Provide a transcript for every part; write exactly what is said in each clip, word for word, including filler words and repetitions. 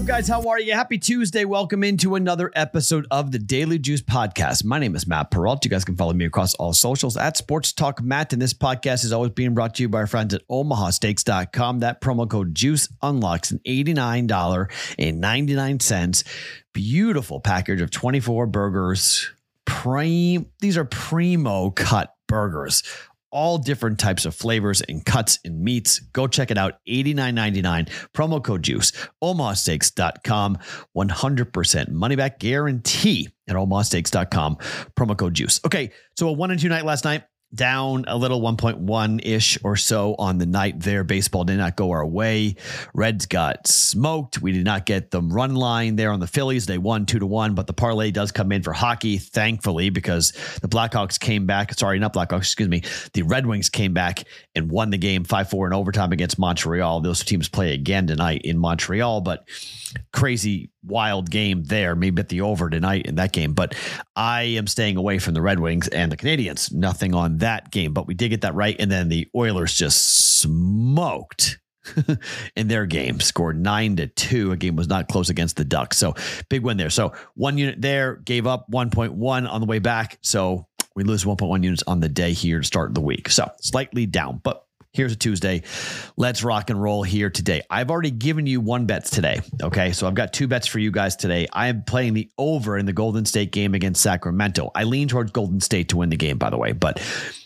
guys? How are you? Happy Tuesday. Welcome into another episode of the Daily Juice Podcast. My name is Matt Peralt. You guys can follow me across all socials at Sports Talk Matt. And this podcast is always being brought to you by our friends at Omaha Steaks dot com. That promo code JUICE unlocks an eighty-nine ninety-nine beautiful package of twenty-four burgers. Prime, these are primo cut burgers. All different types of flavors and cuts and meats. Go check it out. eighty-nine ninety-nine. Promo code JUICE. Omaha Steaks dot com. one hundred percent money back guarantee at Omaha Steaks dot com. Promo code JUICE. Okay, so a one and two night last night. Down a little one point one ish or so on the night there. Baseball did not go our way. Reds got smoked. We did not get the run line there on the Phillies. They won two to one, but the parlay does come in for hockey, thankfully, because the Blackhawks came back. Sorry, not Blackhawks, excuse me. The Red Wings came back and won the game five four in overtime against Montreal. Those teams play again tonight in Montreal, but crazy, wild game there. Maybe at the over tonight in that game, but I am staying away from the Red Wings and the Canadians. Nothing on that game, but we did get that right. And then the Oilers just smoked in their game, scored nine to two. A game was not close against the Ducks. So big win there. So one unit there, gave up one point one on the way back. So we lose one point one units on the day here to start the week. So slightly down, but here's a Tuesday. Let's rock and roll here today. I've already given you one bet today. Okay. So I've got two bets for you guys today. I am playing the over in the Golden State game against Sacramento. I lean towards Golden State to win the game, by the way, but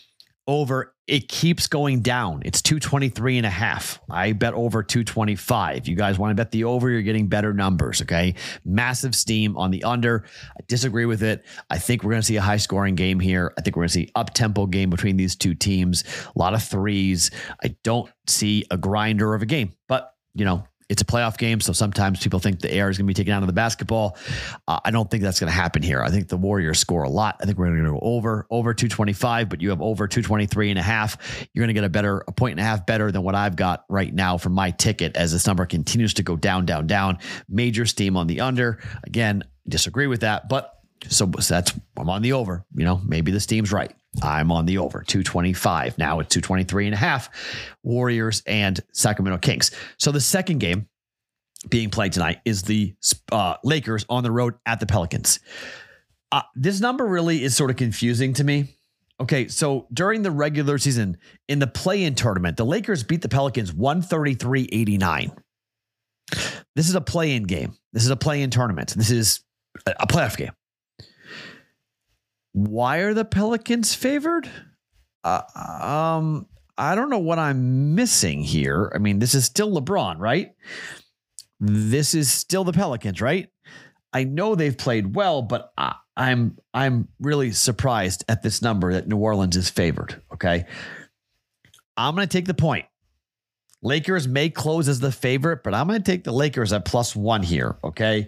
over, it keeps going down. It's two twenty-three and a half. I bet over two twenty-five. You guys want to bet the over, you're getting better numbers. Okay. Massive steam on the under. I disagree with it. I think we're going to see a high scoring game here. I think we're going to see up tempo game between these two teams. A lot of threes. I don't see a grinder of a game, but you know, it's a playoff game, so sometimes people think the air is going to be taken out of the basketball. Uh, I don't think that's going to happen here. I think the Warriors score a lot. I think we're going to go over, over two twenty-five, but you have over two twenty-three and a half. You're going to get a better, a point and a half better than what I've got right now for my ticket as this number continues to go down, down, down. Major steam on the under. Again, disagree with that, but so, so that's, I'm on the over. You know, maybe the steam's right. I'm on the over two twenty-five. Now it's two twenty-three and a half. Warriors and Sacramento Kings. So the second game being played tonight is the uh, Lakers on the road at the Pelicans. Uh, this number really is sort of confusing to me. Okay. So during the regular season in the play-in tournament, the Lakers beat the Pelicans one thirty-three eighty-nine. This is a play-in game. This is a play-in tournament. This is a playoff game. Why are the Pelicans favored? Uh, um, I don't know what I'm missing here. I mean, this is still LeBron, right? This is still the Pelicans, right? I know they've played well, but I, I'm I'm really surprised at this number that New Orleans is favored. Okay, I'm going to take the point. Lakers may close as the favorite, but I'm going to take the Lakers at plus one here. Okay.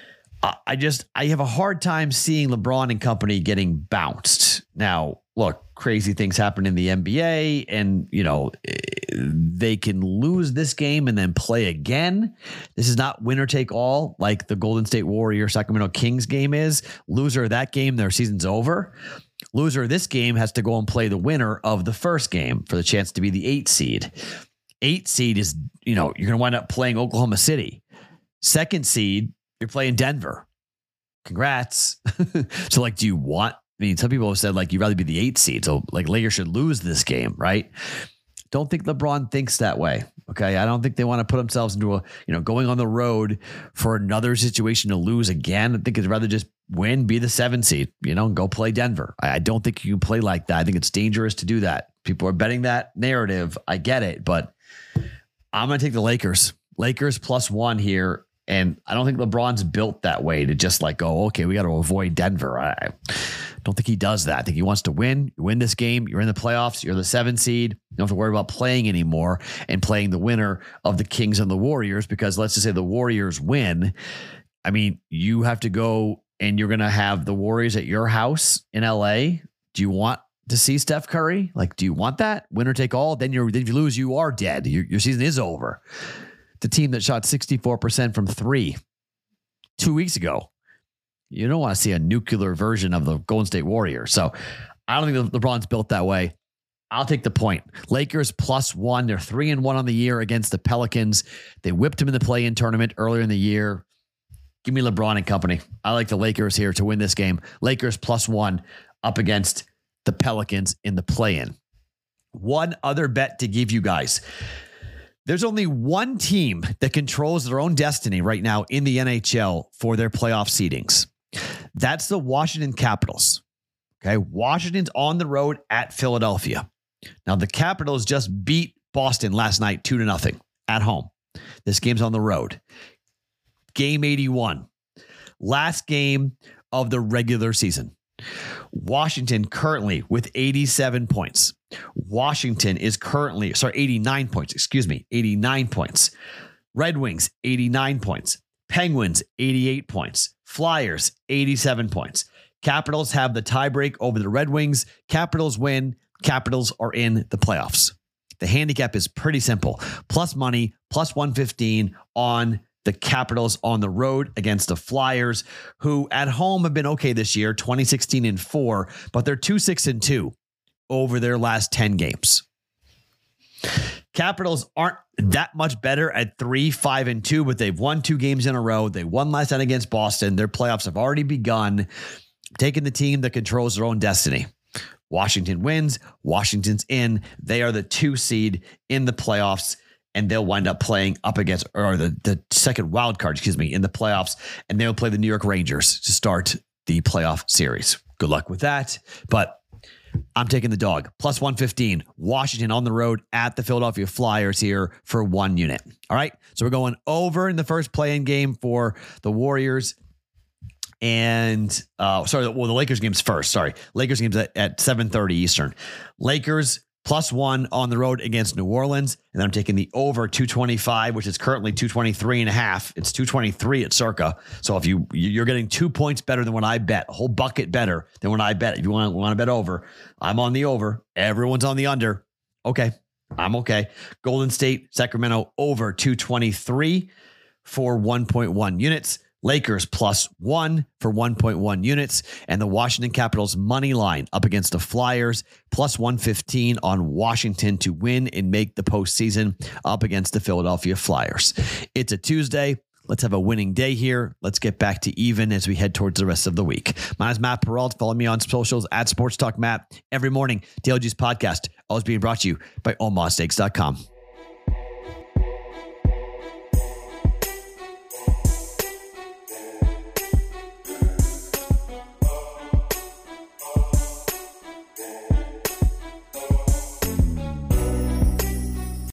I just, I have a hard time seeing LeBron and company getting bounced. Now, look, crazy things happen in the N B A and, you know, they can lose this game and then play again. This is not winner take all like the Golden State Warriors Sacramento Kings game is. Loser of that game, their season's over. Loser of this game has to go and play the winner of the first game for the chance to be the eight seed. Eight seed is, you know, you're going to wind up playing Oklahoma City. Second seed, you're playing Denver. Congrats. So like, do you want, I mean, some people have said like, you'd rather be the eight seed. So like Lakers should lose this game, right? Don't think LeBron thinks that way. Okay. I don't think they want to put themselves into a, you know, going on the road for another situation to lose again. I think it's rather just win, be the seven seed, you know, and go play Denver. I, I don't think you can play like that. I think it's dangerous to do that. People are betting that narrative. I get it, but I'm going to take the Lakers. Lakers plus one here. And I don't think LeBron's built that way to just like, oh, okay, we got to avoid Denver. I don't think he does that. I think he wants to win. You win this game. You're in the playoffs. You're the seven seed. You don't have to worry about playing anymore and playing the winner of the Kings and the Warriors, because let's just say the Warriors win. I mean, you have to go and you're going to have the Warriors at your house in L A. Do you want to see Steph Curry? Like, do you want that? Winner take all? Then you're, then if you lose, you are dead. Your, your season is over. The team that shot sixty-four percent from three two weeks ago. You don't want to see a nuclear version of the Golden State Warriors. So I don't think LeBron's built that way. I'll take the point. Lakers plus one. They're three and one on the year against the Pelicans. They whipped them in the play-in tournament earlier in the year. Give me LeBron and company. I like the Lakers here to win this game. Lakers plus one up against the Pelicans in the play-in. One other bet to give you guys. There's only one team that controls their own destiny right now in the N H L for their playoff seedings. That's the Washington Capitals. Okay, Washington's on the road at Philadelphia. Now, the Capitals just beat Boston last night two to nothing at home. This game's on the road. Game eighty-one. Last game of the regular season. Washington currently with eighty-seven points. Washington is currently, sorry, eighty-nine points, excuse me, eighty-nine points. Red Wings, eighty-nine points. Penguins, eighty-eight points. Flyers, eighty-seven points. Capitals have the tiebreak over the Red Wings. Capitals win. Capitals are in the playoffs. The handicap is pretty simple. Plus money, plus one fifteen on the Capitals on the road against the Flyers, who at home have been okay this year, twenty sixteen and four, but they're two six and two over their last ten games. Capitals aren't that much better at three, five, and two, but they've won two games in a row. They won last night against Boston. Their playoffs have already begun. Taking the team that controls their own destiny. Washington wins. Washington's in. They are the two seed in the playoffs, and they'll wind up playing up against, or the, the second wild card, excuse me, in the playoffs, and they'll play the New York Rangers to start the playoff series. Good luck with that. But I'm taking the dog. Plus one fifteen. Washington on the road at the Philadelphia Flyers here for one unit. All right. So we're going over in the first play-in game for the Warriors. And uh, sorry, well, the Lakers game's first. Sorry. Lakers game's at, at seven thirty Eastern. Lakers plus one on the road against New Orleans. And then I'm taking the over two twenty-five, which is currently two twenty-three and a half. It's two twenty-three at Circa. So if you, you're getting two points better than what I bet, a whole bucket better than what I bet. If you want, want to bet over, I'm on the over. Everyone's on the under. Okay. I'm okay. Golden State, Sacramento over two twenty-three for one point one units. Lakers plus one for one point one units, and the Washington Capitals money line up against the Flyers plus one fifteen on Washington to win and make the postseason up against the Philadelphia Flyers. It's a Tuesday. Let's have a winning day here. Let's get back to even as we head towards the rest of the week. My name is Matt Perrault. Follow me on socials at Sports Talk Matt. Every morning, Daily Juice Podcast, always being brought to you by Omaha Steaks dot com.